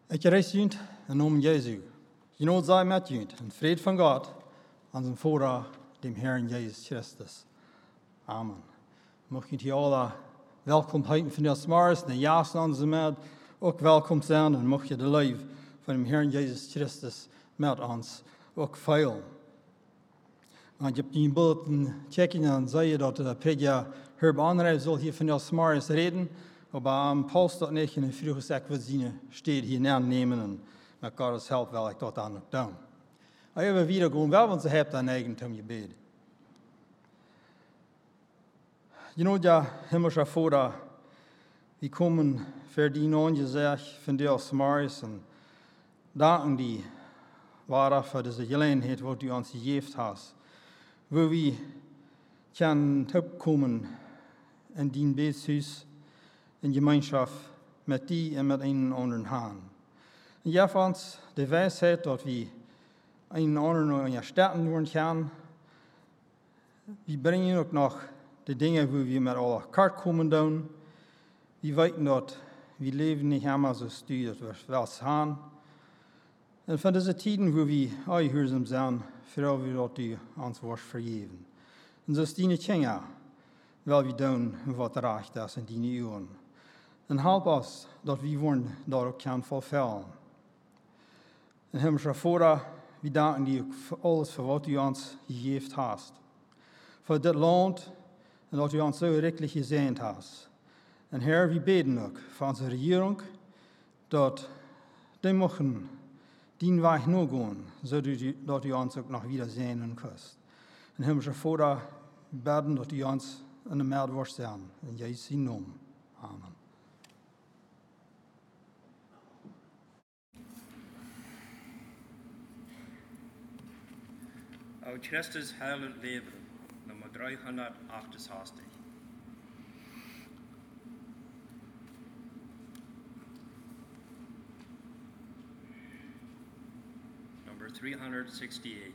Ik reis junt in naam Jesu. Genoeg sei met junt en vrede van God aan zijn Vader, dem Herrn Jesus Christus. Amen. Mocht je alle welkom heten van de Mars, de jaarste aan ze met ook welkom zijn en mocht je de lief van dem Herrn Jesus Christus met ons ook veilen. Want je hebt die bulletin checken en zei je dat de predja Herb Anreif zal hier van de Mars reden. Aber am Polster nicht in den Frühstücksakquisine steht hier nehmen und mit Gottes Hilfe will ich dort auch noch tun. Aber wieder gehen, weil wir haben ein Eigentum gebet. Ja, himmlischer Vater, wir kommen für die neuen gesagt von dir aus Maris und danken dir, Vater, für diese Gelegenheit, wo du uns gegeben hast, wo wir können kommen in dein Betshus, in Gemeinschaft met die en met een anderen gaan. En geef ons de wijsheid dat we een anderen in je steden doen gaan. We brengen ook nog de dingen waar we met alle kart komen doen. We weten dat we leven niet helemaal zo stuur dat we wel gaan. En van deze tijden waar we uitgehoorzaam zijn, vooral we dat u ons wordt vergeven. En zo is die dingen, wel we doen wat recht is in die uren. En help ons dat we worden dat ook kan vervullen. En hemelse Vader, we danken die ook voor alles voor wat u ons gegeven hast. Voor dit land en dat u ons zo rijkelijk gezegend hast. En Heer, we beten ook voor onze regering dat die mogen die weg nog gaan, zodat u ons ook nog wieder zien en kust. En hemelse Vader, we beten dat u ons in de meld wordt zijn. In Jezus' naam. Amen. O Christus heilig leven, nummer 368. Number 368.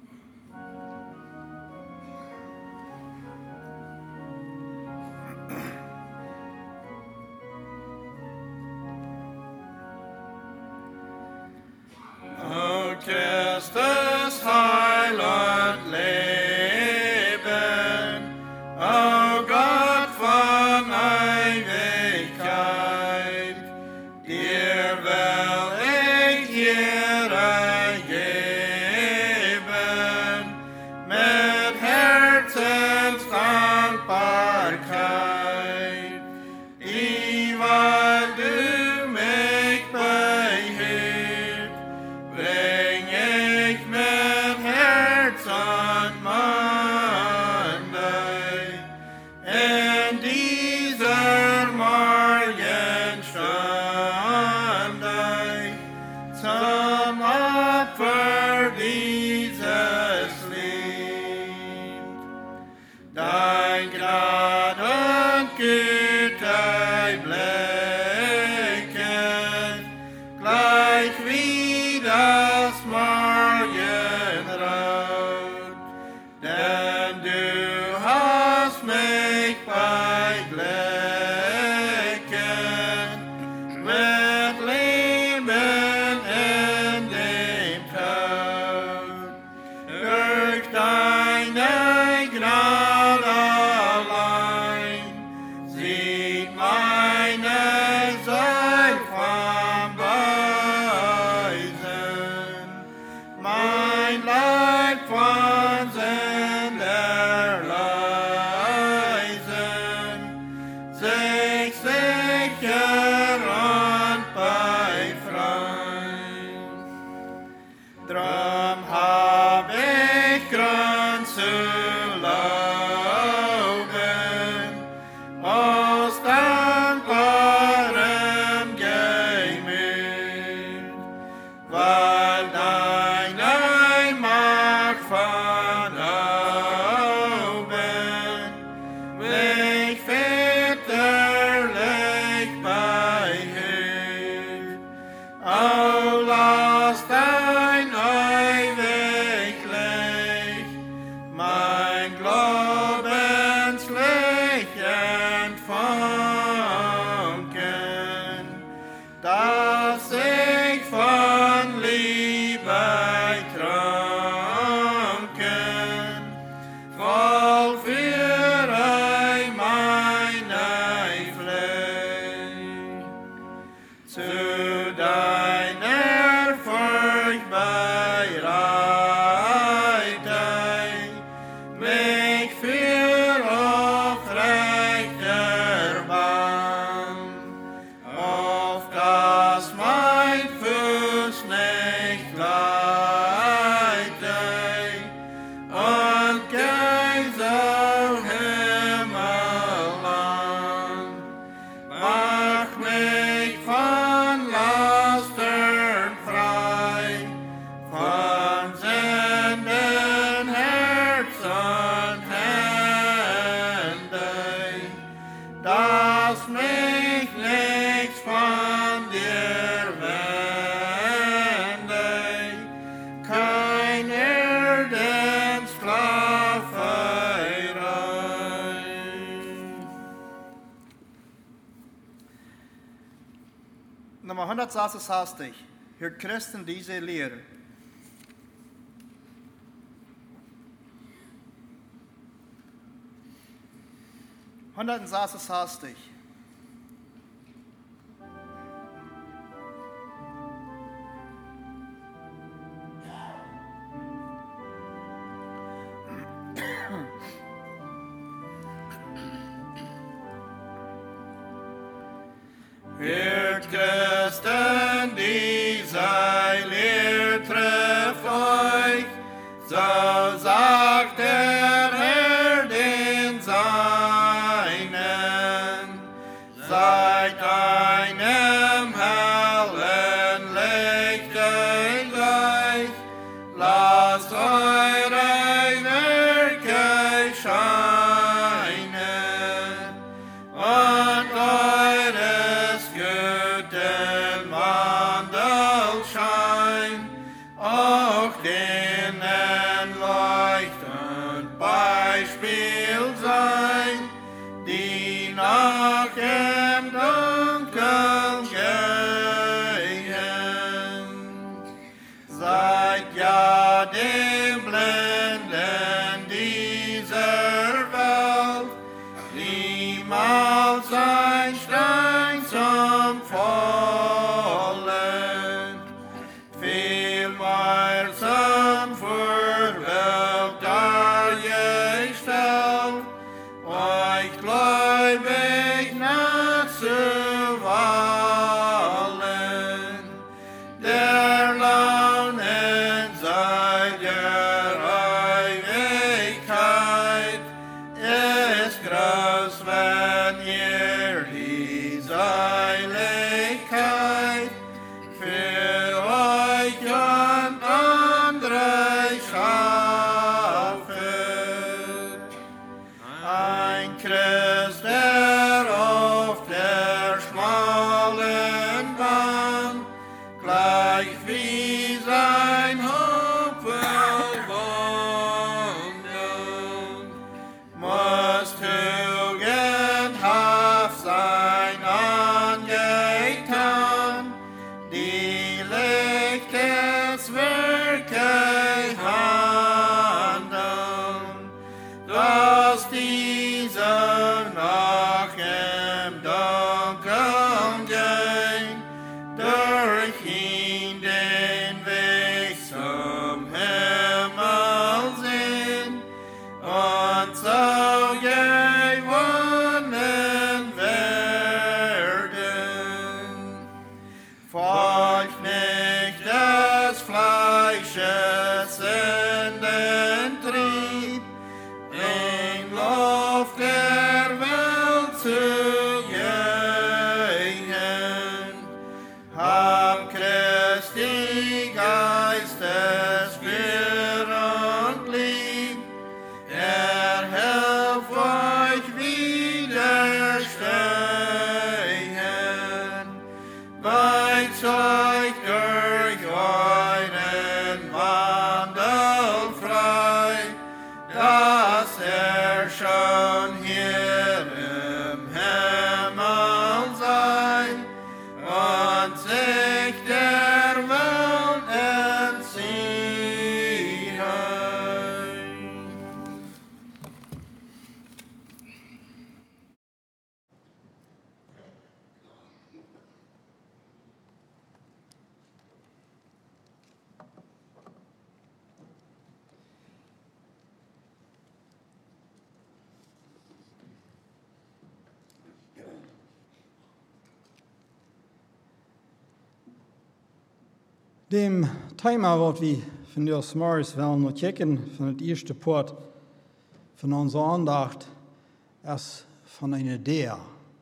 O Christus heilig leven, O God van eeuwigheid, dir wil ik hier geven, met herzens dankbaarheid, die wat du mich beheert, breng ik met herz aan Monday. En dieser Morgenstunde zum Opfer dieses Lied. Dein Gnade und Güte blicken, gleich wie das Morgenrot. Denn du hast mich bei Blicken mit Leben in dem Tod. Durch deine Gnade allein mich nichts von dir wende, kein Erdensklaverei. Nummer 166. Hört Christen diese Lehre. Hundertensastig. Hört Christen, diese Lehre trifft euch, so sagt der Herr den Seinen, seid einem hellen Lichte gleich, lasst eure Werke scheinen und eures guten Wandelschein auch denen leuchtend Beispiel sein, die nach dem Dunkeln gehen. Seid ja dem Blinden dieser Welt niemals ein Stein zum Fallen, vielmehr zum Vorbild dargestellt, euch gläubig nachzuwollen. Der Launen seit der Ewigkeit ist groß, wenn ihr die Seiligkeit für euch und andere schaffet. Ein Christ, der auf der schmalen Bahn gleich wie sein Haupt will wandeln, muss tugendhaft sein angetan, die Licht des Werke handeln, dass dieser nach im Dunkeln gehen, durch ihn den Weg zum Himmel sehen und so gewonnen werden. Folgt nicht des Fleisches in den Trieb, in Luft der Welt zu gehen. Hab Christi Geistesführung lieb, hilft euch widerstehen. Bezeugt durch euren Wandel frei, dass schon hier im Himmel sei und sich der Welt entziehen. Dem Thema, wat wir von der Morris wollen noch checken, von der erste Part von unserer Andacht, ist von einer der.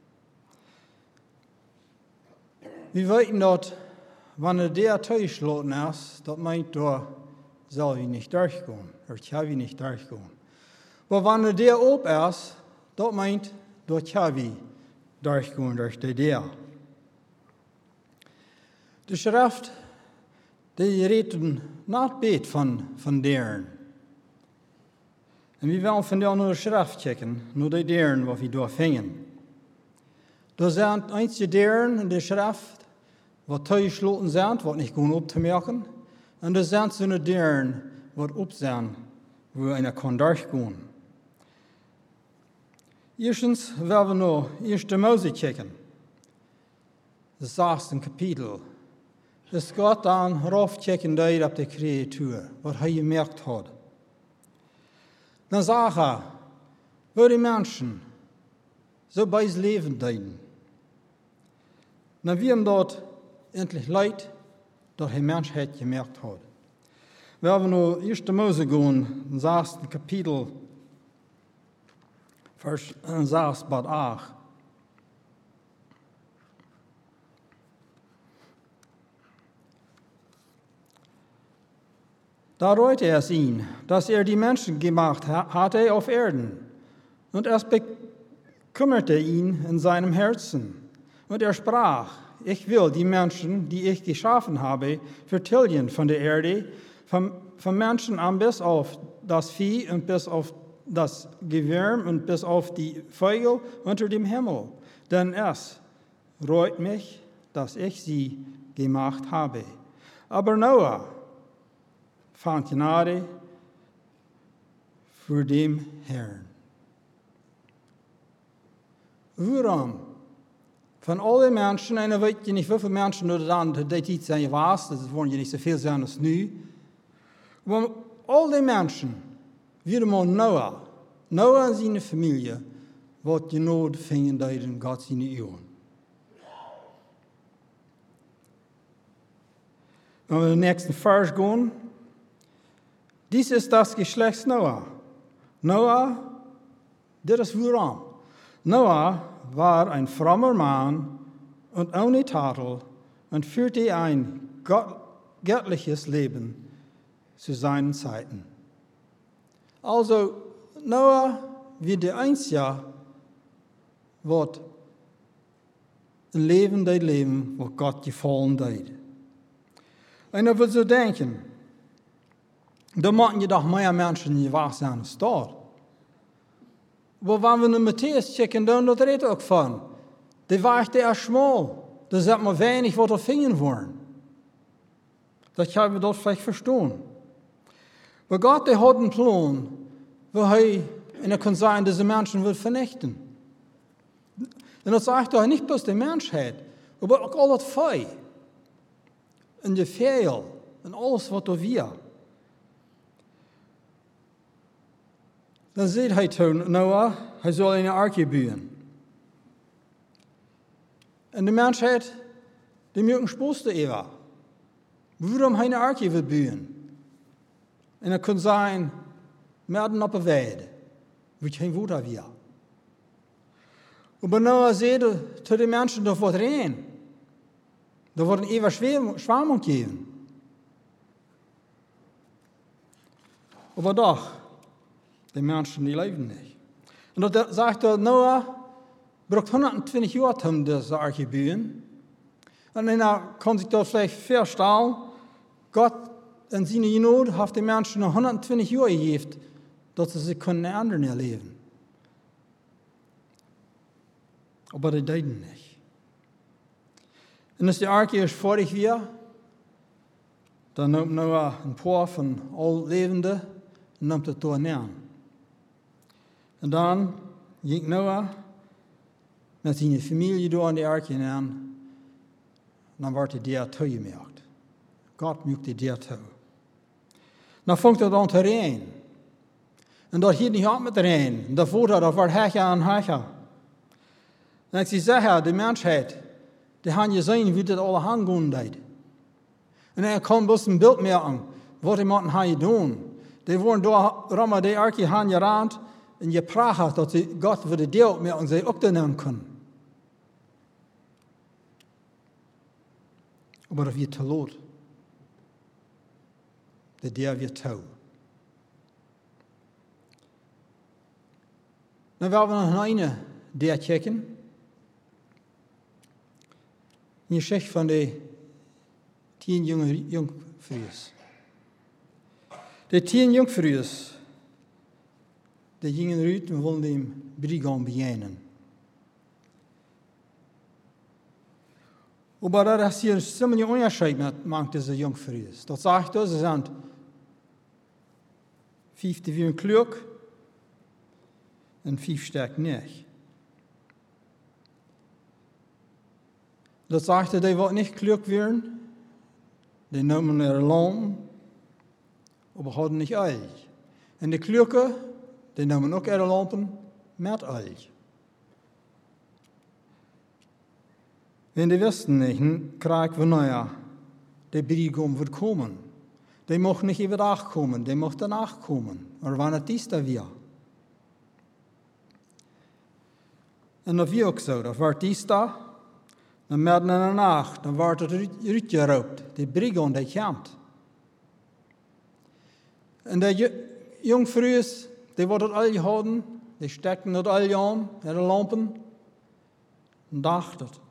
Wir wissen, dass, wenn der durchgelassen ist, das meint, da soll ich nicht durchgehen, oder kann ich nicht durchgehen. Aber wenn der ob ist, das meint, da kann ich durchgehen durch die Deur. De Schrift, die redt not beet van deuren. En we willen vandaag naar de Schrift kijken, naar de deuren wat we doorvingen. Er zijn einzige deuren in de Schrift, wat toegesloten zijn, wat niet gewoon op te merken. En er zijn zo'n deuren, wat op zijn, waar einer kan durchgaan. Eerstens willen we naar 1. Mose kijken. Het 6e kapitel. Es gaat dan raufchecken daar op de creatuur, wat hij gemerkt had. Dan zag hij, waar die mensen zo bij zijn leven deden. Dan wie hem dat endlich leid, dat hij mensheid gemerkt had. We hebben naar 1. Mose gaan, het 6e kapitel, vers 6 tot 8. Da reute es ihn, dass die Menschen gemacht hatte auf Erden. Und es bekümmerte ihn in seinem Herzen. Und sprach, ich will die Menschen, die ich geschaffen habe, vertilgen von der Erde, vom Menschen an bis auf das Vieh und bis auf das Gewürm und bis auf die Vögel unter dem Himmel. Denn es reut mich, dass ich sie gemacht habe. Aber Noah fand Gnade voor dem Herrn. Waarom? Van alle mensen, en dan weet je niet hoeveel mensen er dan de tijd zijn was, dat worden je niet zoveel zijn als nu. Maar al die mensen, weer maar Noah en zijn familie, wat je nood vingen daar in God zijn eeuwen. Wenn wir in den nächsten Vers gehen, dies ist das Geschlecht Noah. Noah, das ist warum. Noah war ein frommer Mann und ohne Tadel und führte ein göttliches Leben zu seinen Zeiten. Also, Noah war der Einzige, was ein Leben, was Gott gefallen hat. Und er wird so denken, da machen je doch mehr Menschen gewacht sein als dort. Aber wenn wir in Matthäus checken, dann das redet auch von. Die Weg der ist schmal. Da sagt man wenig, was er finden wollen. Das können wir dort vielleicht verstehen. Aber Gott, der hat einen Plan, wo er kann sagen, diese Menschen will vernichten. Und das sagt er nicht bloß die Menschheit, aber auch all das Feuer. Und die Fehl und alles, was da wir. Dann sieht hij toen Noah, hij soll eine Arche bauen. Und die Menschheit, die mögen Sposte Eva. Warum eine Arche will bauen? Und er kann sein, Merden auf der Weide, wo kein Wunder wir. Aber Noah sieht, zu den Menschen, da wird rein. Da wird eine ewige Schwärmung geben. Aber doch, die Menschen, die leben nicht. Und da sagt er, Noah braucht 120 Jahre, um diese Arche zu bauen. Und dann kann sich dort vielleicht vorstellen, Gott in seiner Not hat die Menschen noch 120 Jahre gegeben, dass sie sich können anderen erleben. Aber die deuten nicht. Und als die Arche ist fertig war, dann nimmt Noah ein paar von allen Lebenden und nimmt es dort näher. Und dann ging Noah mit seiner Familie door an die Arche hinein. Und dann wurde der toegemerkt. Gott möchte der toe. Dan fängt er an zu regnen. Und dat hielt nicht ab mit Regen. Und davor dat wordt hecher en hecher. En ik zie zeggen, de mensheid, die gaan je zien wie dat alle hangen deed. En dan kan bloß een beeld merken, wat iemand gaan je doen. Die worden door Rama de Arche gaan je raand en je praat dat ze God voor de deel merken, ze ook te nemen kunnen. Maar dat wordt te laat. De deel wordt touw. Dan willen we nog een der checken. Een Geschichte van de 10 jongvrouwen. De 10 jongvrouwen, die gingen eruit en wilden dem Brigand beginnen. Aber da ist hier ziemlich Unterschied mit manchen dieser Jungfrauen. Das sagt, sie sind 50 wie ein klug und 5 stark nicht. Das sagt, die wollen nicht klug werden, die nehmen ihre Lohn, aber haben nicht Eich. Und die Kluge, die nehmen auch ihre Lampen mit Eich. Wenn die wisten nicht, krijgen we naja, der Brigum wird kommen. Die mocht nicht überdag kommen, die mocht danach kommen. Aber wann het is dat weer? En dat wie ook zo, dat wordt is dat, dan midden in de nacht, dan wordt het uitgeroopt. Die Brigum, die komt. En die jongvrouwen, die worden het al gehouden, die stekken het al aan, de lampen, en dachten het.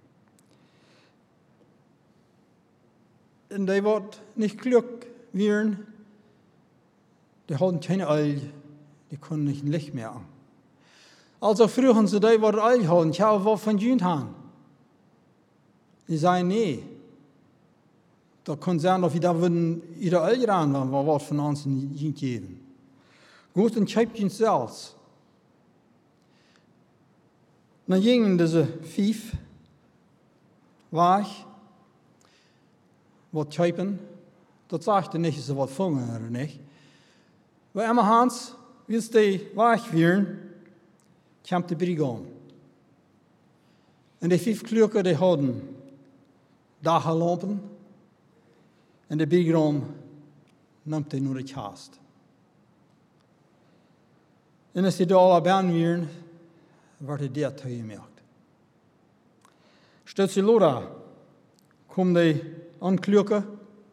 En die wordt niet klug werden. Die hadden keine Eil, die konnten nicht ein Licht mehr an. Also früher sie, die worden Eil haben, ich habe was von Jünd haben. Die sagen, nee, da kann sein, dass wir da würden ihre Eil ran, wenn wir was von uns in Jünd geben. Gut, und schreibt ihn selbst. Dann gingen diese 5 weg, wat schrijven, dat zegt niet eens wat vangen er niet. Maar immer Hans, wie die wegvieren, komt de Brigand. En die 5 klukken die hadden dagenlampen. En de Brigand nam die naar het haast. En als die daar al bij waren, werd hij daar toegemerkt. Stel je Lora, kom die anklukken,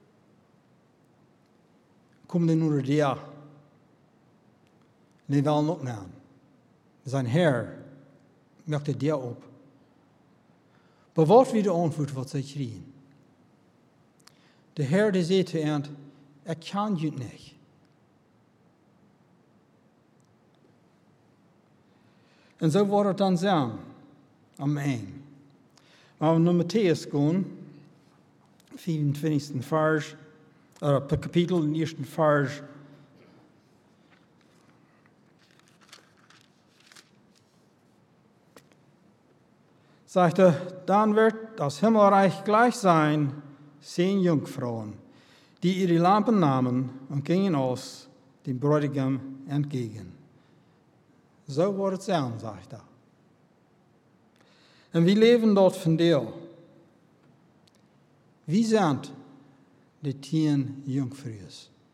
kom die naar de en die willen opnemen. Zijn Heer merkte die op. Maar wat weer de antwoord wat zij kregen? De Heer die zei te hen, ik kan je niet. En zo wordt het dan zijn, am einde. Maar we naar Matthäus gaan, 24. vers, kapitel, 1. vers. Sagt dann wird das Himmelreich gleich sein 10 Jungfrauen, die ihre Lampen nahmen und gingen aus dem Bräutigam entgegen. So wordt het zijn, sagt er. En wie leven dort von dir? Wie sind die 10 Jungfrauen?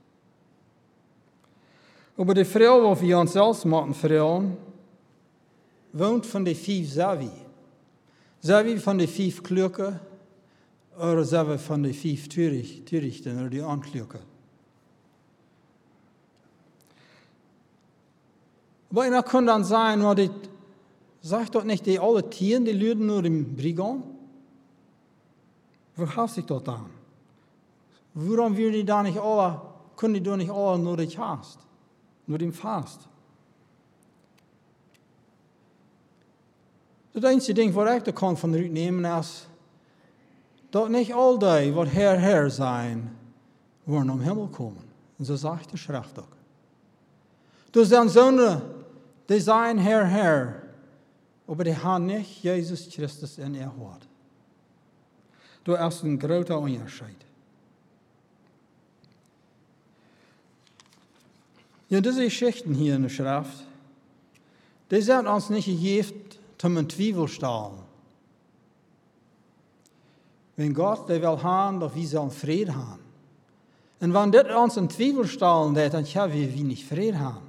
Aber die Frau, die wir uns selbst machen vertrauen, wohnt von den 5 Savi. Savi von den 5 Klukken, oder Savi von den 5 Törichten, oder die Anklukken. Aber einer kann dann sein, nur die, sagt doch nicht, die alle 10, die lüden nur dem Brigand? Wo hast sich dort an? Warum will die da nicht alle, können die doch nicht alle nur dich hast, nur dem Fast? Das einzige Ding, was ich da kann von eruit nemen, ist, dass nicht all die, wat Herr zijn, worden am Himmel kommen. Und so sagt die Schrift auch. Dus dan zonen, die zijn Herr, aber die haben nicht Jesus Christus in ihr Hort. Das ist ein großer Unterschied. Ja, diese Geschichten hier in der Schrift, die sind uns nicht gegeben, zum in Twijfel stellen. Wenn Gott der will haben, dass wir sollen Frieden haben. Und wenn das uns in Twijfel stellen, dann können wir nicht Frieden haben.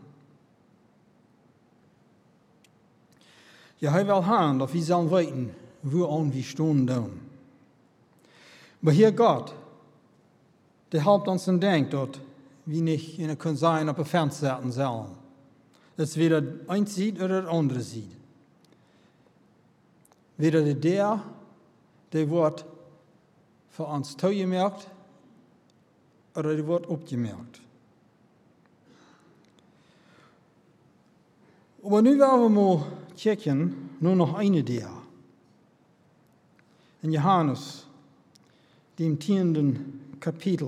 Ja, hij wil haben, dass wir sollen weten, woran wir stehen. Aber hier Gott, der helpt uns und denkt, dass wir nicht in können sein, op een Fenster zetten sollen. Dat is weder een ziet oder das andere ziet. Weder der die wordt voor ons toegemerkt oder die wordt opgemerkt. Aber nu wollen wir mal checken, nur noch eine der. In Johannes, dem 10. Kapitel.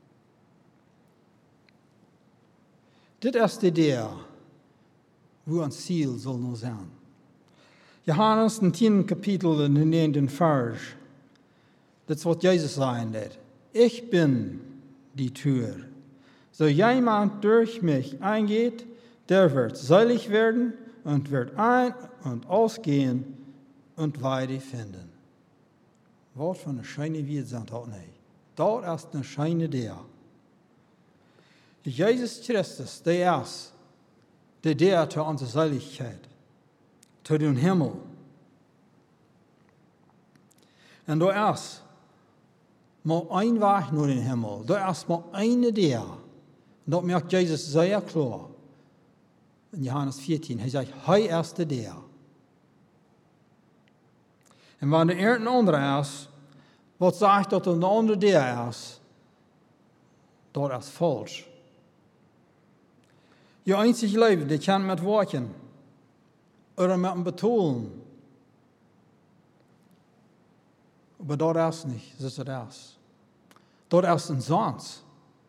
Das erste der, wo uns Ziel soll nur sein. Johannes, im 10. Kapitel, in den 9. Vers. Das wird Jesus sagen, das. Ich bin die Tür. So jemand durch mich eingeht, der wird selig werden und wird ein- und ausgehen und Weide finden. Wat voor een schijne wierd zijn dat niet. Dat is een schijne der. Jesus Christus, der ist der zu unserer Seligkeit, zu dem Himmel. Und da ist mal ein Weg nur den Himmel. Da ist mal eine der. Und das merkt Jesus sehr klar. In Johannes 14, er sagt, er ist der. En wanneer de een andere is, wat zegt dat een andere der is, dat is falsch. Je einzige leven, dat kan met woorden, of met een betonen. Maar dat is niet, zoals het is. Dat is een zand.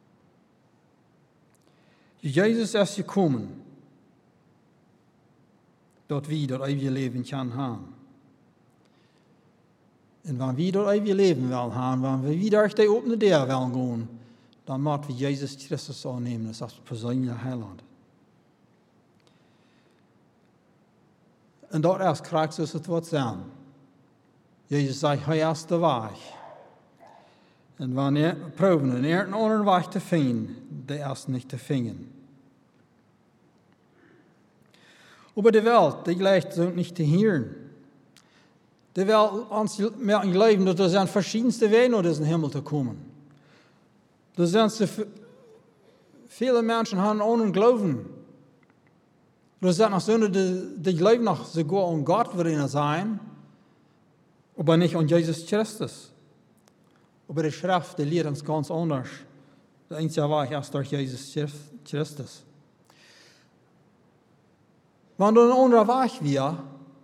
Jezus is gekomen, dat wie dat eeuwige leven kan hebben. En wanneer we dat eeuwige leven willen hebben, wanneer we door die opene deur willen gaan, dan moeten we Jezus Christus aannemen als persoonlijke heiland. En dat is krijgt zoals het wordt zijn. Jezus zei, hij is de weg. En wanneer we proberen een andere weg te vinden, die is niet te vinden. Aber die Welt, die leicht so nicht zu hören. Die Welt uns merken Leben, dass er sind verschiedenste Wege, um in den Himmel zu kommen. Da sind so viele Menschen haben ohne Glauben. Da sind noch so, die glauben noch sogar an Gott würden sein, aber nicht an Jesus Christus. Aber die Schrift, die lehrt uns ganz anders. Der einzige Weg ist durch Jesus Christus. Wenn du ein anderer Weg wäre,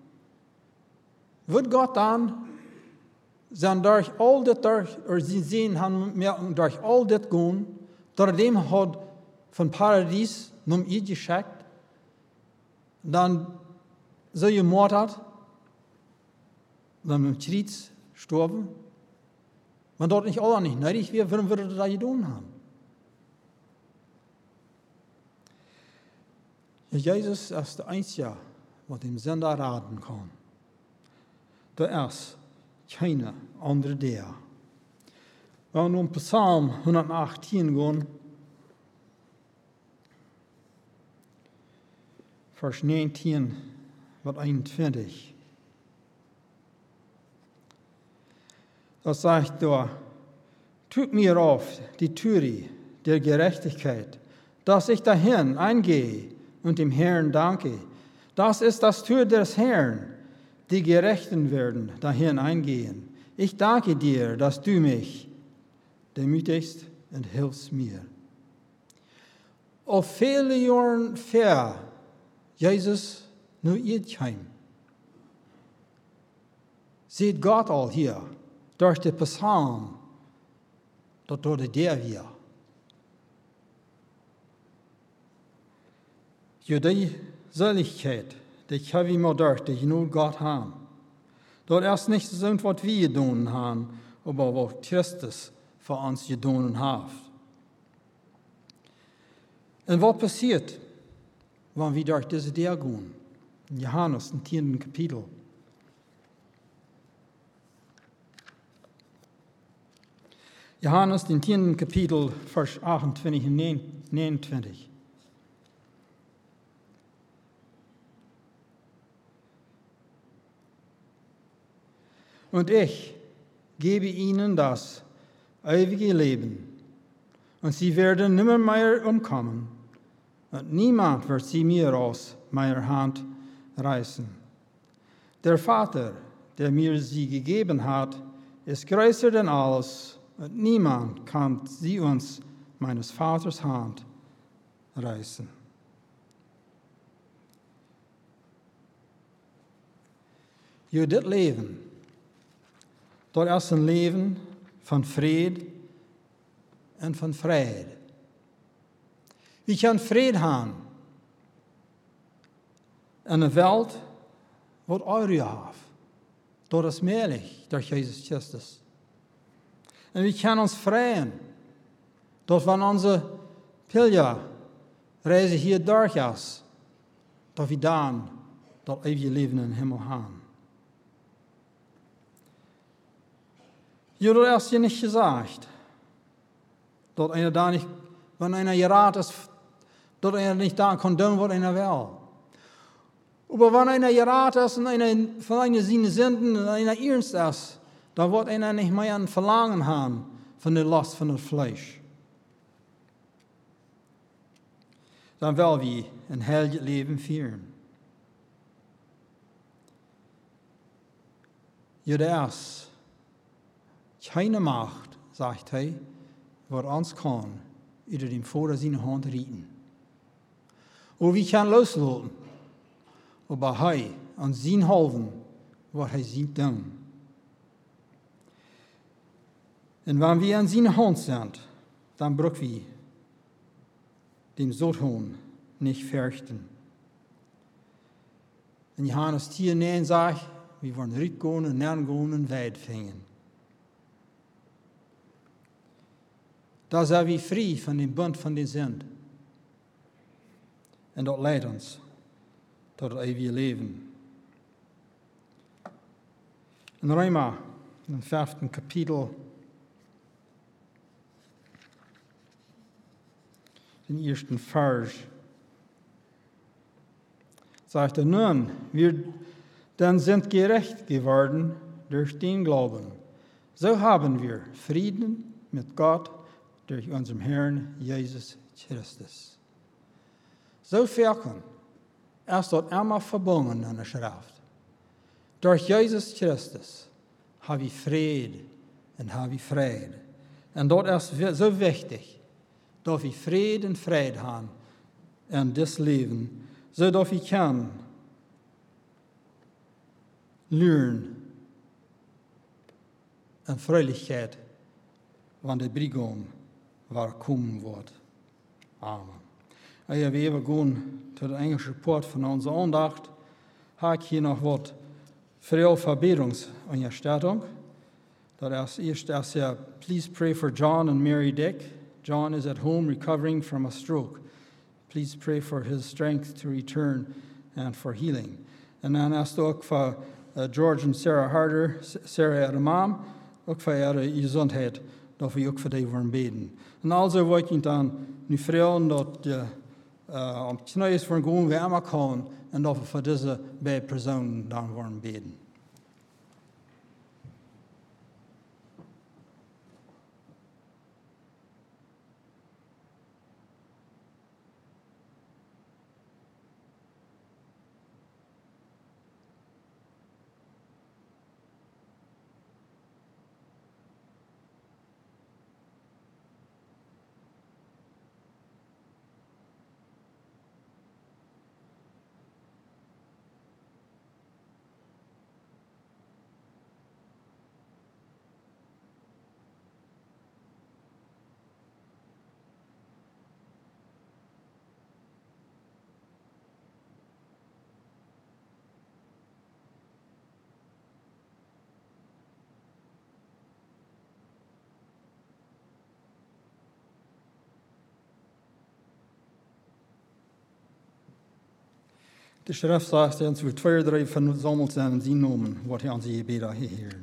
wird Gott dann sein durch all das durch all das gehen, durch dem hat von Paradies nun ihr geschickt, dann so gemordet, dann mit dem Kreuz gestorben. Wenn dort nicht alle nicht nötig wäre, warum würde er das getan haben? Jesus ist der Einzige, der dem Sünder raten kann. Da ist keine andere der. Wenn wir nun Psalm 118 gehen, Vers 19 bis 21. Das sagt da, tut mir auf die Türe der Gerechtigkeit, dass ich dahin eingehe und dem Herrn danke. Das ist das Tür des Herrn, die Gerechten werden dahin eingehen. Ich danke dir, dass du mich demütigst und hilfst mir. Auf viele Jahre fair, Jesus nur ihr heim. Seht Gott all hier, durch den Psalm, dort wurde der wir. Ja, die Seligkeit, die haben wir mal durch, die nur Gott haben. Dort ist nicht so, was wir getan haben, aber was Christus für uns getan hat. Und was passiert, wenn wir durch diese Deur gehen? In Johannes, im 10. Kapitel. Johannes, im 10. Kapitel, Vers 28 und 29. Und ich gebe ihnen das ewige Leben, und sie werden nimmermehr umkommen, und niemand wird sie mir aus meiner Hand reißen. Der Vater, der mir sie gegeben hat, ist größer denn alles, und niemand kann sie uns meines Vaters Hand reißen. Je dit leven, dat is een leven van vrede en van vrijheid. Wie kan vrede hebben in een wereld wat Eure heeft? Dat is mogelijk door Jezus Christus. En wie kan ons vrijen dat van onze pilgerreizen hier door is, dat we dan dat eeuwige leven in de hemel hebben. Je hebt erst je niet gezegd dat einer da nicht, wenn einer geraten ist, dat einer nicht da kann tun, was einer will. Aber wenn einer geraten ist und einer von einer seiner Sünden und einer ernst ist, dann wird einer nicht mehr ein Verlangen haben von der Last von dem Fleisch. Dann will wir ein heiliges Leben führen. Judas, keine Macht, sagt er, wat ons kan uit dem Vater seine Hand rieten. Und wir können loslassen, aber er an sein helfen, was er sieht tun. Und wenn wir an seine Hand sind, dann brauchen wir dem Satan nicht fürchten. In Johannes 10,9 sagt, wir wollen rückgehen und nerngehen und weit finden. Da zijn we vrij van de band van de zend. En dat leidt ons tot het eeuwige leven. In Römer, im 5. Kapitel, den 1. Vers, sagt nun, wir dann sind gerecht geworden durch den Glauben. So haben wir Frieden mit Gott durch unseren Herrn Jesus Christus. So wirken ist dort immer verbunden an der Schrift. Durch Jesus Christus haben wir Friede und haben wir Freude. Und dort ist so wichtig, dass wir Friede und Freude haben in das Leben, so dass wir können lernen in Fröhlichkeit, wann der Brigum waar komen wordt. Amen. En ja, we even gaan tot de Engelse poort van onze aandacht. Ga ik hier nog wat veel verbetungsunterstützung. Dat is eerst als ja, please pray for John and Mary Dick. John is at home recovering from a stroke. Please pray for his strength to return and for healing. En dan is het ook voor George en Sarah Harder, Sarah en mam, ook voor ihre gezondheid. Dat we ook voor die worden beden. En also wil ik dan nu vragen dat om het nieuws voor gewoon weer allemaal komen en dat we voor deze beide personen dan worden beden. De schrift sagt uns, wir 2 oder 3 versammelt sind in zijn Namen, wat hij aan zijn gebeden heert.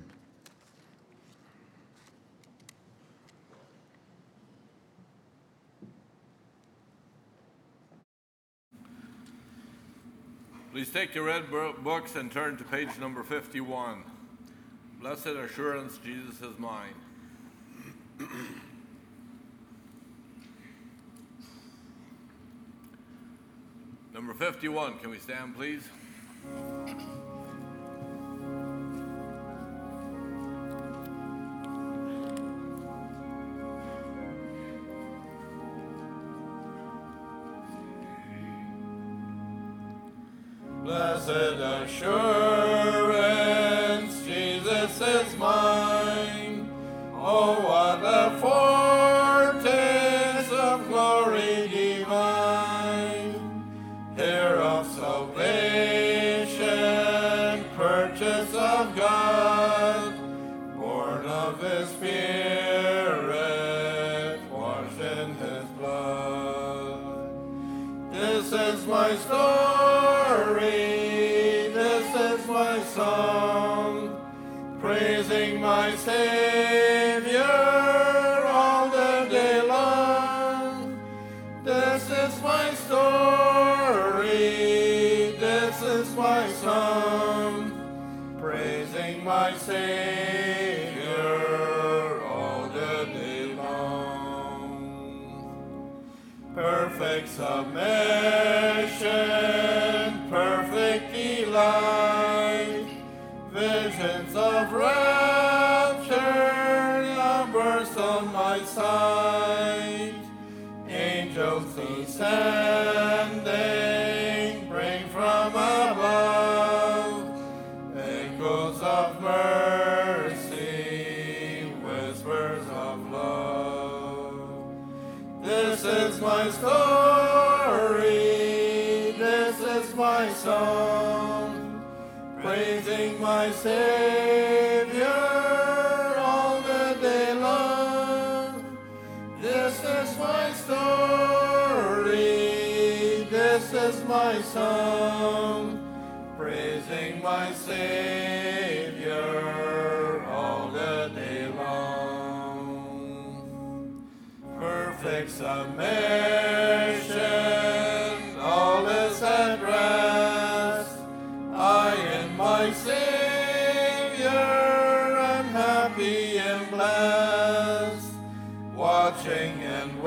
Please take your red books and turn to page number 51. Blessed assurance, Jesus is mine. Number 51, can we stand, please? Blessed assurance, Jesus is mine. Oh, what a foretaste of glory divine. Heir of salvation, purchase of God, born of His Spirit, washed in His blood. This is my story, this is my song, praising my Savior all the day long. This is my story, this is my song, praising my Savior all the day long. Perfect submission, perfect delight, visions of rapture now burst on my sight. Angels descending bring from above echoes of mercy, whispers of love. This is my story, this is my song, praising my Savior all the day long. This is my story, this is my song, praising my Savior all the day long. Perfect submission, all is at rest. I in my Savior am happy and blessed, watching and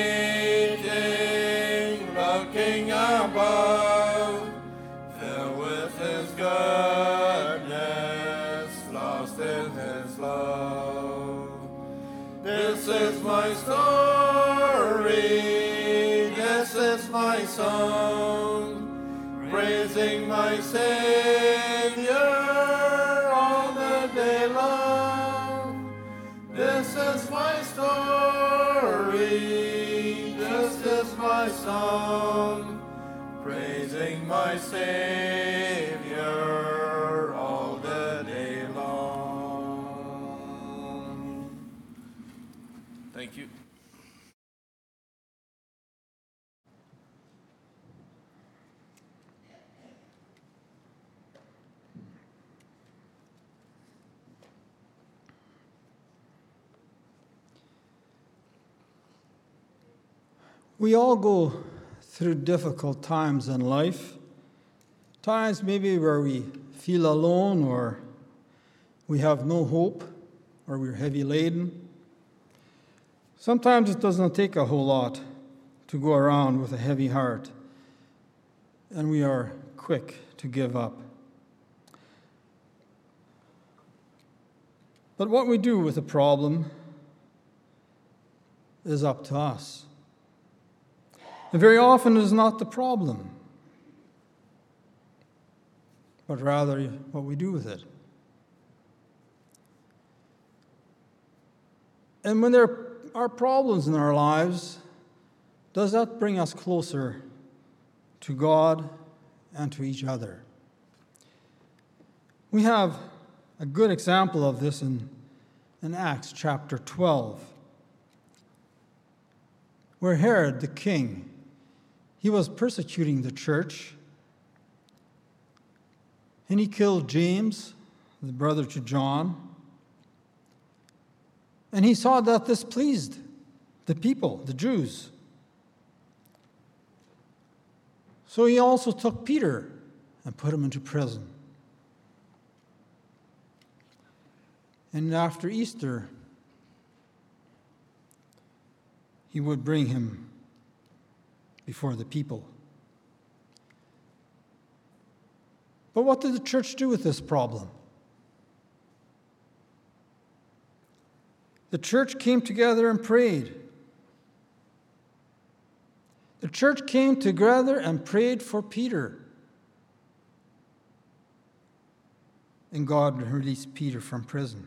waiting, looking above, filled with His goodness, lost in His love. This is my story, this is my song, praising my Savior all the day long. This is my story, this is my song, praising my Savior all the day long. Thank you. We all go through difficult times in life, times maybe where we feel alone or we have no hope or we're heavy laden. Sometimes it doesn't take a whole lot to go around with a heavy heart, and we are quick to give up. But what we do with the problem is up to us. And very often it is not the problem, but rather what we do with it. And when there are problems in our lives, does that bring us closer to God and to each other? We have a good example of this in Acts chapter 12, where Herod the king, he was persecuting the church, and he killed James, the brother to John. And he saw that this pleased the people, the Jews. So he also took Peter and put him into prison. And after Easter, he would bring him before the people. But what did the church do with this problem? The church came together and prayed. The church came together and prayed for Peter. and God released Peter from prison.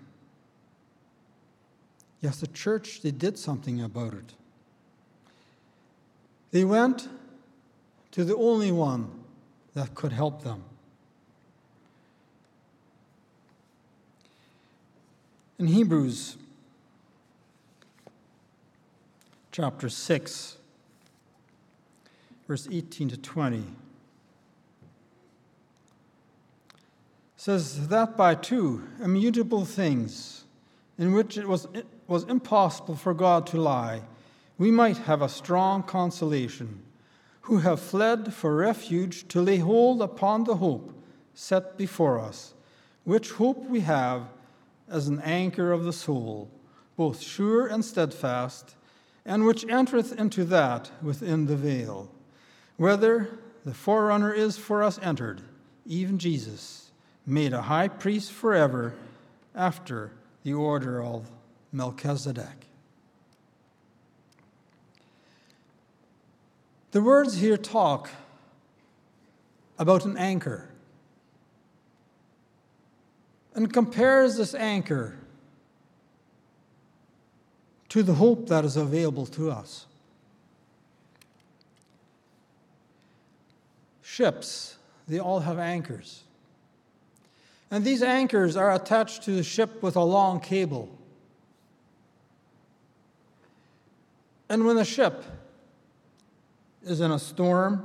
Yes, the church, they did something about it. They went to the only one that could help them. In Hebrews chapter 6, verse 18 to 20, says that by two immutable things, in which it was impossible for God to lie, we might have a strong consolation, who have fled for refuge to lay hold upon the hope set before us, which hope we have as an anchor of the soul, both sure and steadfast, and which entereth into that within the veil, whether the forerunner is for us entered, even Jesus, made a high priest forever after the order of Melchizedek. The words here talk about an anchor and compares this anchor to the hope that is available to us. Ships, they all have anchors. And these anchors are attached to the ship with a long cable. And when the ship is in a storm,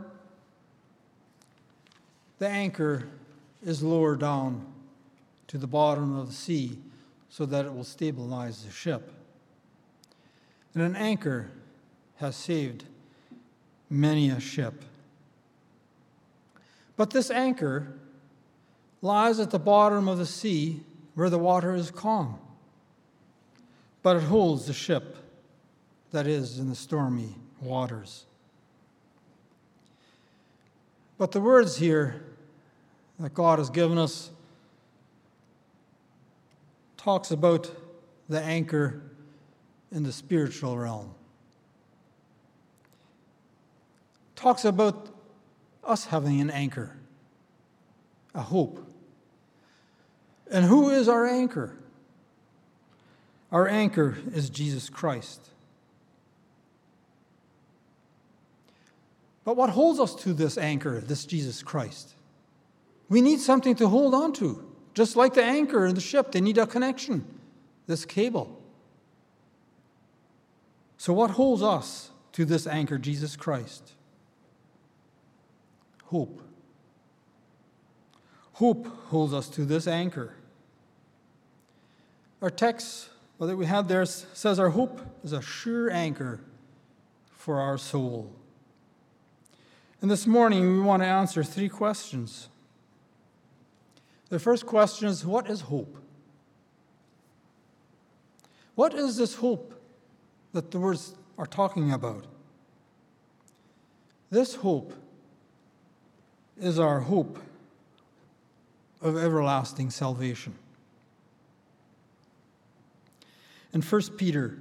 the anchor is lowered down to the bottom of the sea so that it will stabilize the ship. And an anchor has saved many a ship. But this anchor lies at the bottom of the sea where the water is calm. But it holds the ship that is in the stormy waters. But the words here that God has given us talks about the anchor in the spiritual realm. Talks about us having an anchor, a hope. And who is our anchor? Our anchor is Jesus Christ. But what holds us to this anchor, this Jesus Christ? We need something to hold on to. Just like the anchor in the ship, they need a connection, this cable. So what holds us to this anchor, Jesus Christ? Hope. Hope holds us to this anchor. Our text, that we had there, says our hope is a sure anchor for our soul. And this morning we want to answer 3 questions. The first question is, what is hope? What is this hope that the words are talking about? This hope is our hope of everlasting salvation. In 1 Peter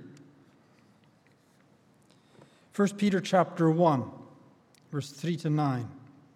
chapter 1, verse 3 to 9.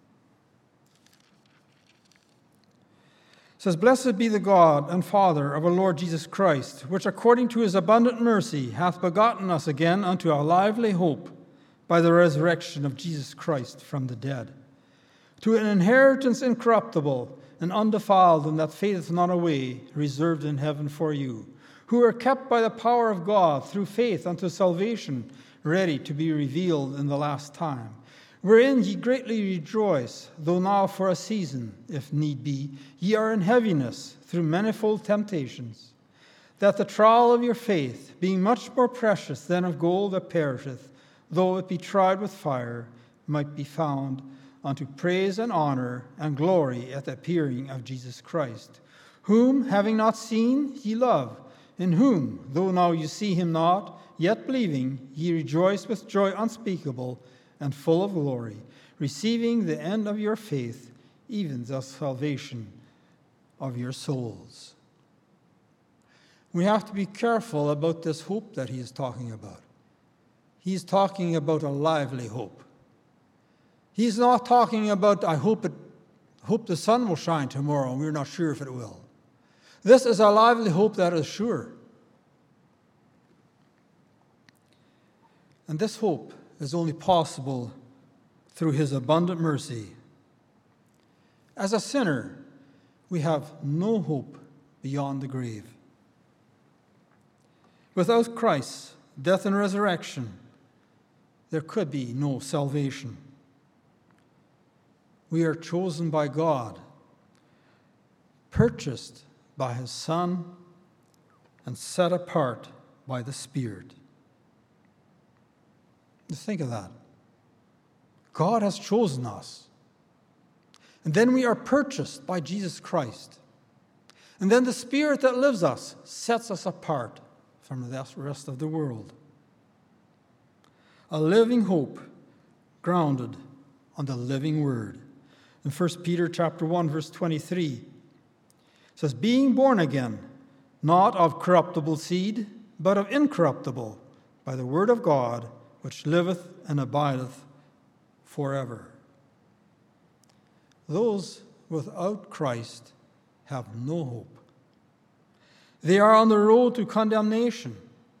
It says, "Blessed be the God and Father of our Lord Jesus Christ, which according to his abundant mercy hath begotten us again unto a lively hope by the resurrection of Jesus Christ from the dead, to an inheritance incorruptible and undefiled, and that fadeth not away, reserved in heaven for you, who are kept by the power of God through faith unto salvation, ready to be revealed in the last time, wherein ye greatly rejoice, though now for a season, if need be, ye are in heaviness through manifold temptations, that the trial of your faith, being much more precious than of gold that perisheth, though it be tried with fire, might be found unto praise and honor and glory at the appearing of Jesus Christ, whom, having not seen, ye love, in whom, though now you see him not, yet believing, ye rejoice with joy unspeakable and full of glory, receiving the end of your faith, even the salvation of your souls." We have to be careful about this hope that he is talking about. He's talking about a lively hope. He's not talking about, I hope the sun will shine tomorrow, and we're not sure if it will. This is a lively hope that is sure. And this hope is only possible through his abundant mercy. As a sinner, we have no hope beyond the grave. Without Christ's death and resurrection, there could be no salvation. We are chosen by God, purchased by his Son, and set apart by the Spirit. Just think of that. God has chosen us. And then we are purchased by Jesus Christ. And then the Spirit that lives us sets us apart from the rest of the world. A living hope grounded on the living Word. In 1 Peter chapter 1, verse 23, it says, being born again, not of corruptible seed, but of incorruptible, by the word of God, which liveth and abideth forever. Those without Christ have no hope. They are on the road to condemnation.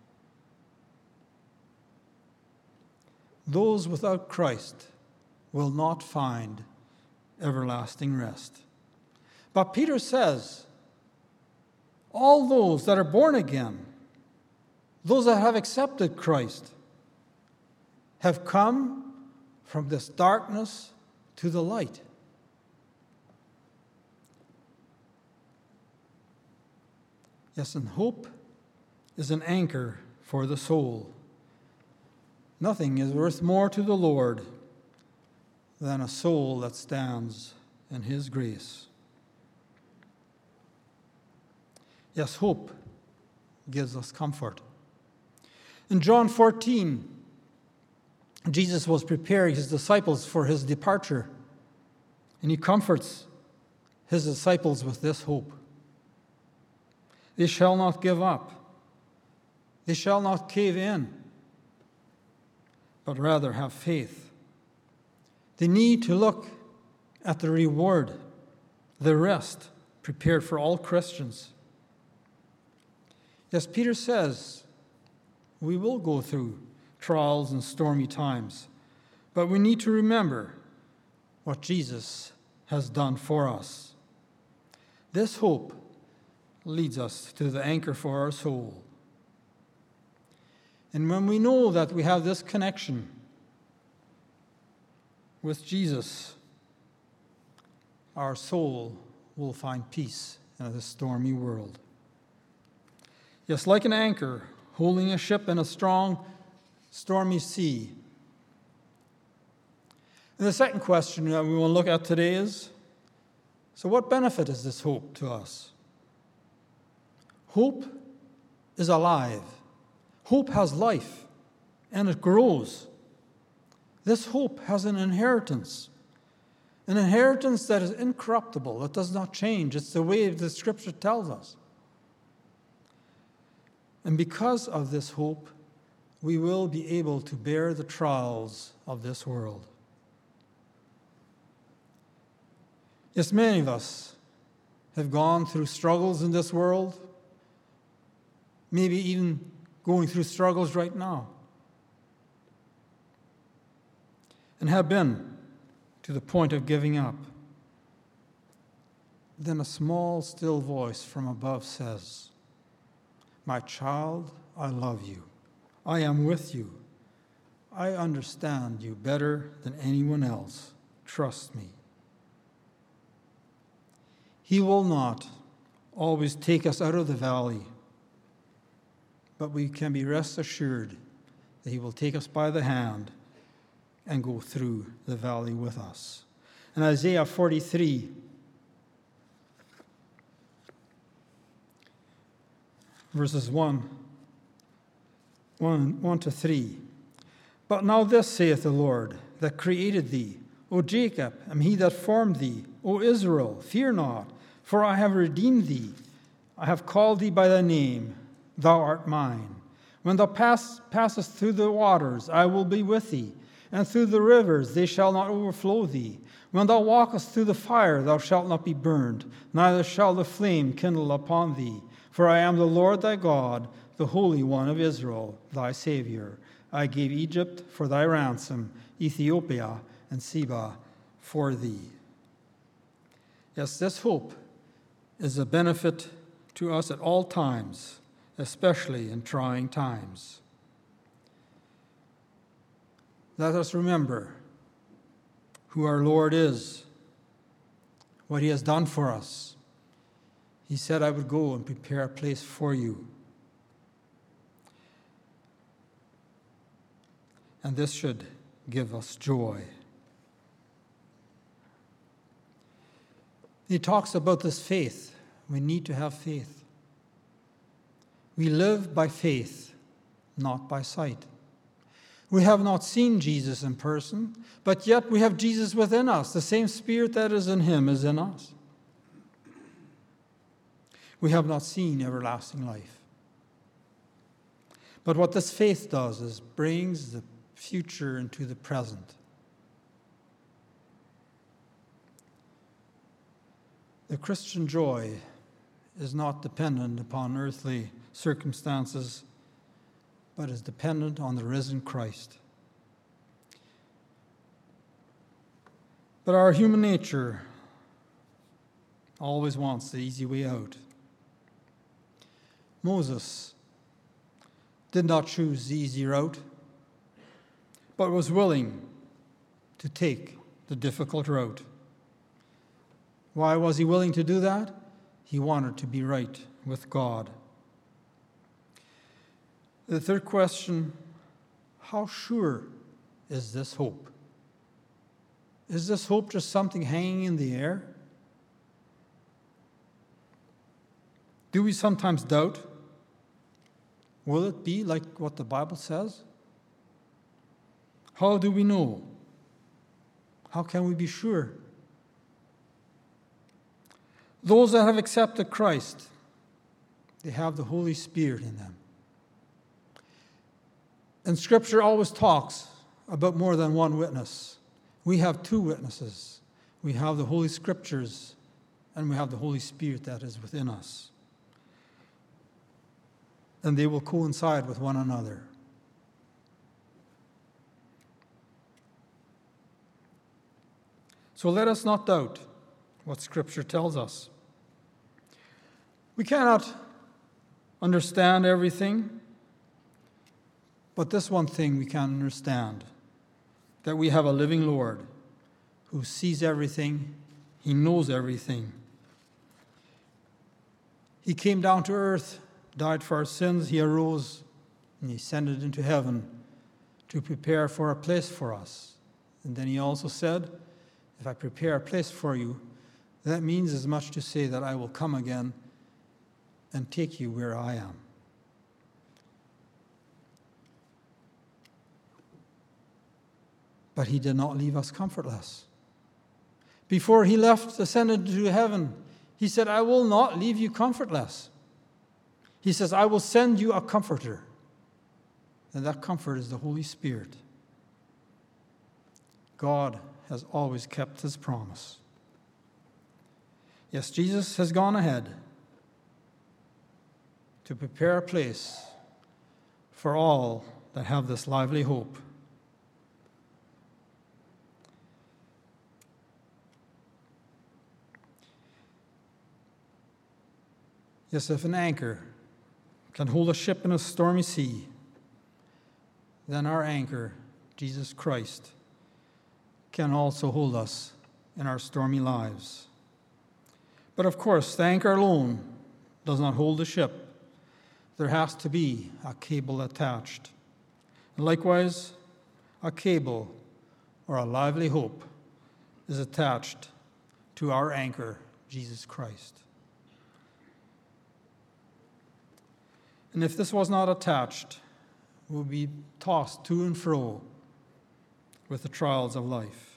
Those without Christ will not find everlasting rest. But Peter says, all those that are born again, those that have accepted Christ, have come from this darkness to the light. Yes, and hope is an anchor for the soul. Nothing is worth more to the Lord than a soul that stands in his grace. Yes, hope gives us comfort. In John 14, Jesus was preparing his disciples for his departure, and he comforts his disciples with this hope. They shall not give up. They shall not cave in, but rather have faith. They need to look at the reward, the rest prepared for all Christians. Yes, Peter says we will go through trials and stormy times, but we need to remember what Jesus has done for us. This hope leads us to the anchor for our soul. And when we know that we have this connection with Jesus, our soul will find peace in this stormy world. Yes, like an anchor holding a ship in a strong, stormy sea. And the second question that we want to look at today is, so what benefit is this hope to us? Hope is alive. Hope has life, and it grows. This hope has an inheritance that is incorruptible, that does not change. It's the way the Scripture tells us. And because of this hope, we will be able to bear the trials of this world. Yes, many of us have gone through struggles in this world, maybe even going through struggles right now, and have been to the point of giving up. Then a small, still voice from above says, my child, I love you. I am with you. I understand you better than anyone else. Trust me. He will not always take us out of the valley, but we can be rest assured that he will take us by the hand and go through the valley with us. In Isaiah 43, verses 1 to 3. But now this saith the Lord, that created thee, O Jacob, and he that formed thee, O Israel, fear not, for I have redeemed thee. I have called thee by thy name, thou art mine. When thou passest through the waters, I will be with thee, and through the rivers, they shall not overflow thee. When thou walkest through the fire, thou shalt not be burned, neither shall the flame kindle upon thee. For I am the Lord thy God, the Holy One of Israel, thy Saviour. I gave Egypt for thy ransom, Ethiopia and Seba for thee. Yes, this hope is a benefit to us at all times, especially in trying times. Let us remember who our Lord is, what he has done for us. He said, I would go and prepare a place for you. And this should give us joy. He talks about this faith. We need to have faith. We live by faith, not by sight. We have not seen Jesus in person, but yet we have Jesus within us. The same Spirit that is in him is in us. We have not seen everlasting life. But what this faith does is brings the future into the present. The Christian joy is not dependent upon earthly circumstances, but is dependent on the risen Christ. But our human nature always wants the easy way out. Moses did not choose the easy route, but was willing to take the difficult route. Why was he willing to do that? He wanted to be right with God. The third question, how sure is this hope? Is this hope just something hanging in the air? Do we sometimes doubt? Will it be like what the Bible says? How do we know? How can we be sure? Those that have accepted Christ, they have the Holy Spirit in them. And Scripture always talks about more than one witness. We have two witnesses. We have the Holy Scriptures, and we have the Holy Spirit that is within us. And they will coincide with one another. So let us not doubt what Scripture tells us. We cannot understand everything, but this one thing we can understand, that we have a living Lord who sees everything, he knows everything. He came down to earth, died for our sins, he arose, and he ascended into heaven to prepare for a place for us. And then he also said, if I prepare a place for you, that means as much to say that I will come again and take you where I am. But he did not leave us comfortless. Before he left, ascended to heaven, he said, I will not leave you comfortless. He says, I will send you a comforter. And that comfort is the Holy Spirit. God has always kept his promise. Yes, Jesus has gone ahead to prepare a place for all that have this lively hope. Yes, if an anchor can hold a ship in a stormy sea, then our anchor, Jesus Christ, can also hold us in our stormy lives. But of course, the anchor alone does not hold the ship. There has to be a cable attached. And likewise, a cable or a lively hope is attached to our anchor, Jesus Christ. And if this was not attached, we'll be tossed to and fro with the trials of life.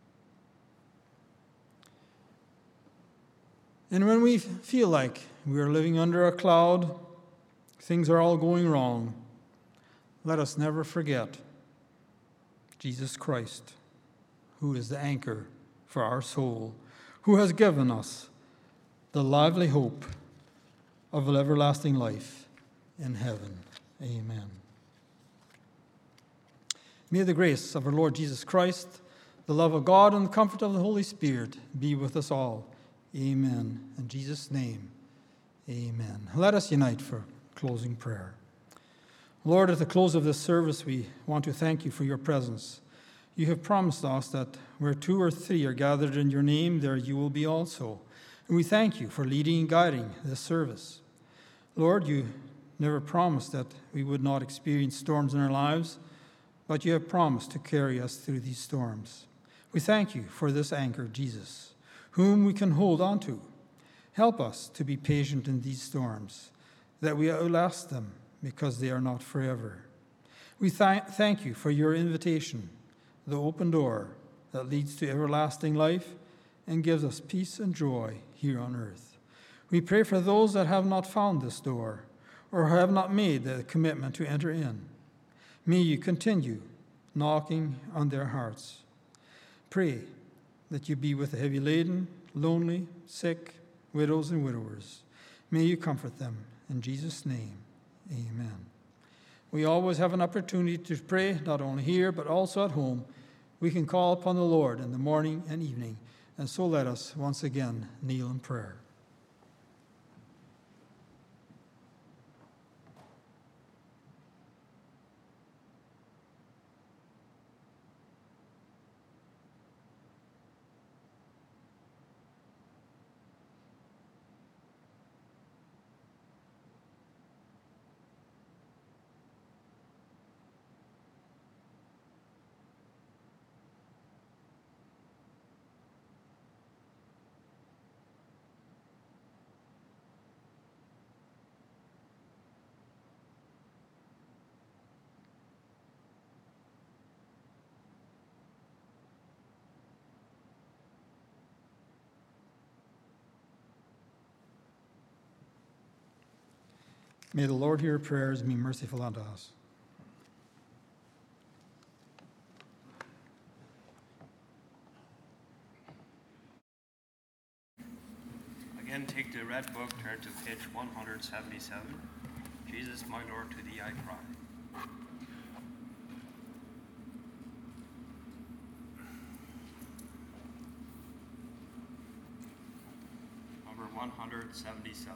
And when we feel like we are living under a cloud, things are all going wrong, let us never forget Jesus Christ, who is the anchor for our soul, who has given us the lively hope of everlasting life in heaven. Amen. May the grace of our Lord Jesus Christ, the love of God, and the comfort of the Holy Spirit be with us all. Amen. In Jesus' name, amen. Let us unite for closing prayer. Lord, at the close of this service, we want to thank you for your presence. You have promised us that where 2 or 3 are gathered in your name, there you will be also. And we thank you for leading and guiding this service. Lord, you never promised that we would not experience storms in our lives, but you have promised to carry us through these storms. We thank you for this anchor, Jesus, whom we can hold on to. Help us to be patient in these storms, that we outlast them, because they are not forever. We thank you for your invitation, the open door that leads to everlasting life and gives us peace and joy here on earth. We pray for those that have not found this door or have not made the commitment to enter in. May you continue knocking on their hearts. Pray that you be with the heavy laden, lonely, sick, widows and widowers. May you comfort them. In Jesus' name, amen. We always have an opportunity to pray, not only here, but also at home. We can call upon the Lord in the morning and evening. And so let us once again kneel in prayer. May the Lord hear our prayers and be merciful unto us. Again, take the red book, turn to page 177. Jesus, my Lord, to thee I cry. Number 177.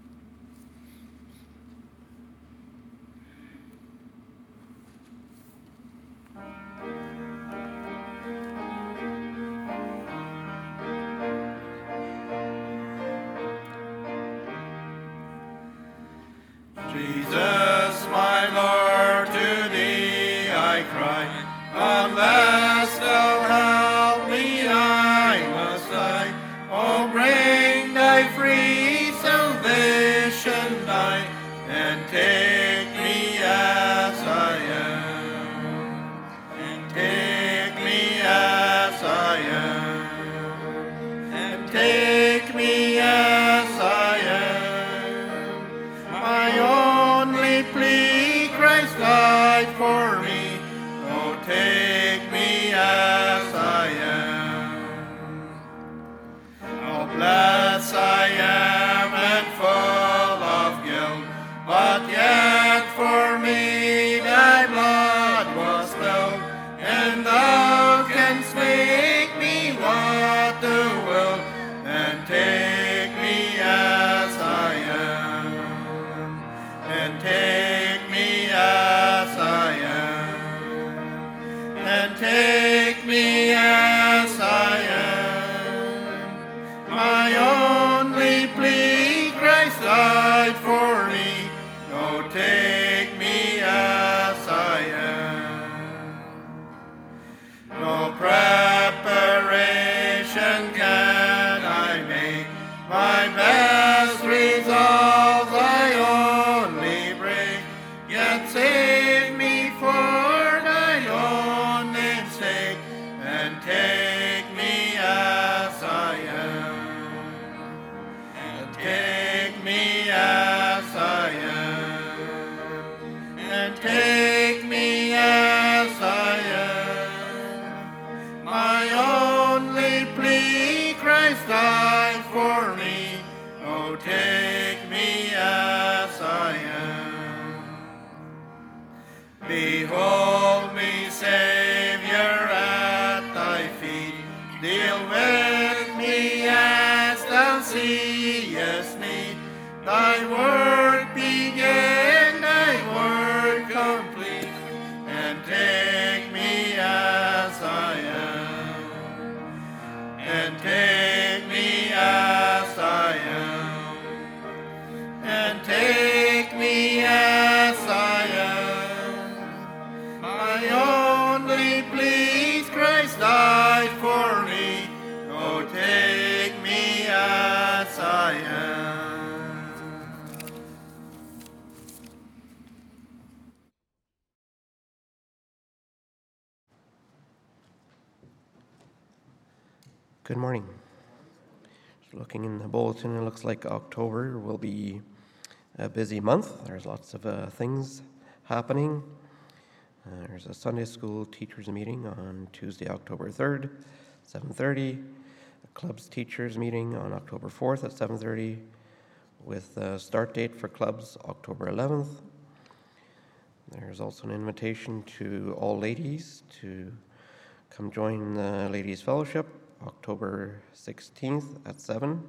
Jesus, my Lord, to thee I cry. Unless thou help me, I must die. Oh, bring thy free salvation nigh, and take me as I am. And take me as I am. And take me as I am. My only plea, Christ died for me. Oh, take me as I am. How blessed I am and full of guilt, but yet for me thy blood was spilled, and thou canst make me what thou wilt, and take me as I am, and take work begin, thy work complete, and take me as I am, and take me as I am, and take me as I am. I only please Christ died for me. Oh, take me as I am. Good morning. Just looking in the bulletin, it looks like October will be a busy month. There's lots of things happening. There's a Sunday school teachers meeting on Tuesday, October 3rd, 7:30. A clubs teachers meeting on October 4th at 7:30, with a start date for clubs October 11th. There's also an invitation to all ladies to come join the Ladies Fellowship October 16th at 7.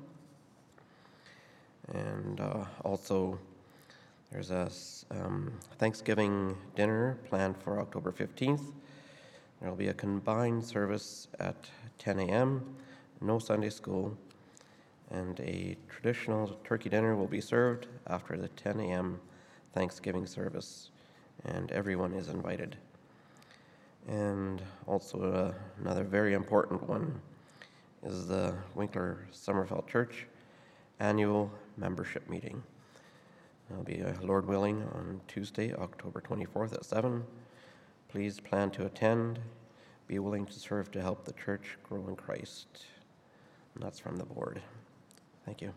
And also there's a Thanksgiving dinner planned for October 15th. There will be a combined service at 10 a.m., no Sunday school, and a traditional turkey dinner will be served after the 10 a.m. Thanksgiving service, and everyone is invited. And also another very important one is the Winkler Sommerfeld Church annual membership meeting. It'll be, Lord willing, on Tuesday, October 24th at 7. Please plan to attend. Be willing to serve to help the church grow in Christ. And that's from the board. Thank you.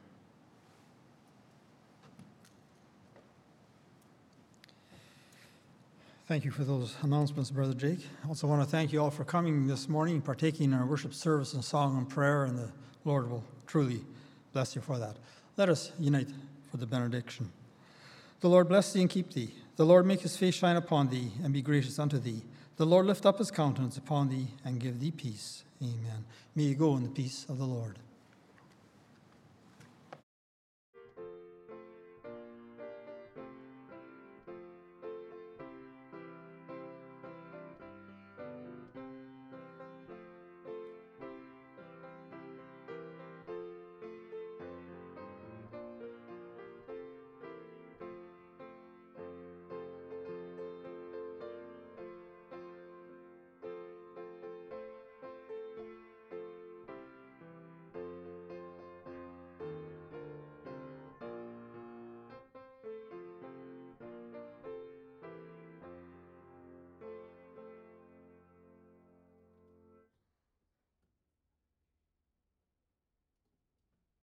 Thank you for those announcements, Brother Jake. I also want to thank you all for coming this morning, partaking in our worship service and song and prayer, and the Lord will truly bless you for that. Let us unite for the benediction. The Lord bless thee and keep thee. The Lord make his face shine upon thee and be gracious unto thee. The Lord lift up his countenance upon thee and give thee peace. Amen. May you go in the peace of the Lord.